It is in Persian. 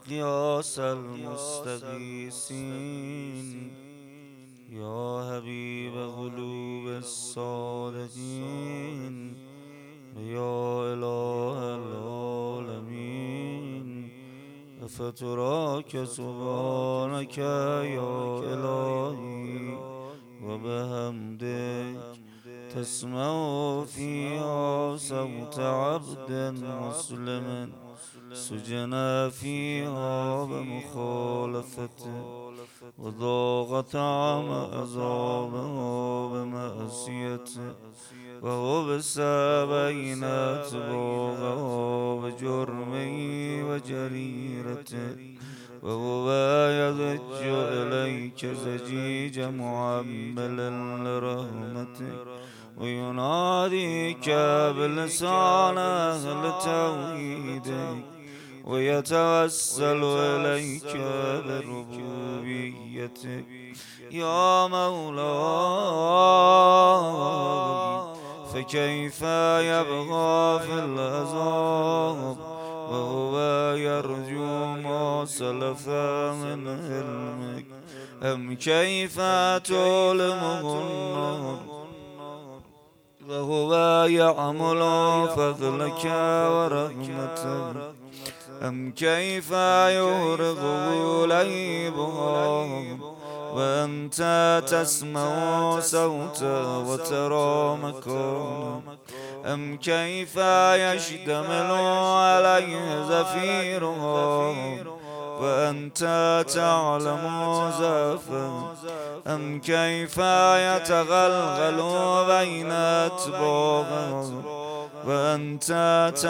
غياث المستغيثين يا حبيب قلوب الصادقين يا إله العالمين فتراك سبحانك يا إلهي وبحمدك تسمع فيها صوت عبد مسلم سجن فيها بمخالفته وذاق طعم عذابها بمعصيته وغبس بين أتباعها بجرمه وجريرته وهو يضج إليك زجيج معمل لرحمتك ويناديك بلسان أهل توحيدك ويتوسل إليك بربوبيتك يا مولاي فكيف يبغى في العذاب وهو يرجو ما سلف من علمك أم كيف تؤلمه النار وهو يعمل فضلك ورحمتك أم كيف يهرغ ليبها وأنت تسمع صوته وترى مكانه أم كيف يشتمل عليه زفيرها وأنت تعلم زفه أم كيف يتغلغل بين أتباعه وأنت